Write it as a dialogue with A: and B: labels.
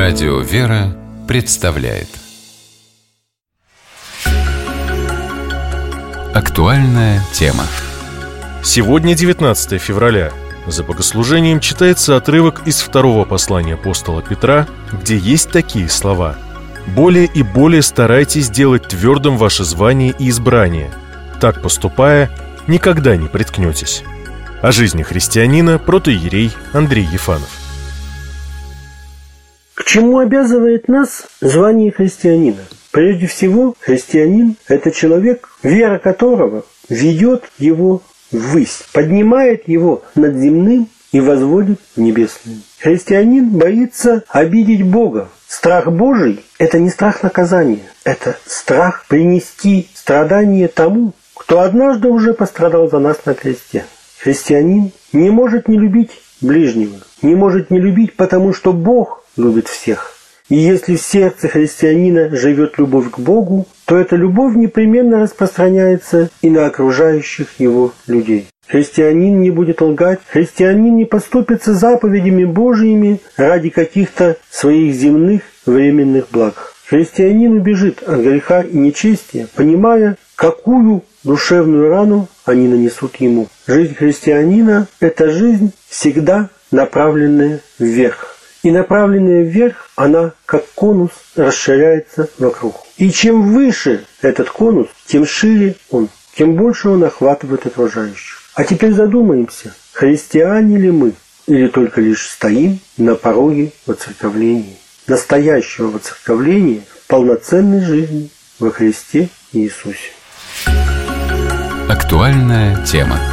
A: Радио «Вера» представляет актуальная тема.
B: Сегодня 19 февраля. За богослужением читается отрывок из второго послания апостола Петра, где есть такие слова: «Более и более старайтесь делать твердым ваше звание и избрание. Так поступая, никогда не приткнетесь». О жизни христианина протоиерей Андрей Ефанов.
C: К чему обязывает нас звание христианина? Прежде всего, христианин – это человек, вера которого ведет его ввысь, поднимает его над земным и возводит в небесное. Христианин боится обидеть Бога. Страх Божий – это не страх наказания, это страх принести страдание тому, кто однажды уже пострадал за нас на кресте. Христианин не может не любить ближнего, не может не любить, потому что Бог любит всех. И если в сердце христианина живет любовь к Богу, то эта любовь непременно распространяется и на окружающих его людей. Христианин не будет лгать, христианин не поступится заповедями Божьими ради каких-то своих земных временных благ. Христианин убежит от греха и нечестия, понимая, какую душевную рану они нанесут ему. Жизнь христианина – это жизнь, всегда направленная вверх. И направленная вверх, она, как конус, расширяется вокруг. И чем выше этот конус, тем шире он, тем больше он охватывает окружающих. А теперь задумаемся, христиане ли мы, или только лишь стоим на пороге воцерковления, настоящего воцерковления полноценной жизни во Христе Иисусе.
A: Актуальная тема.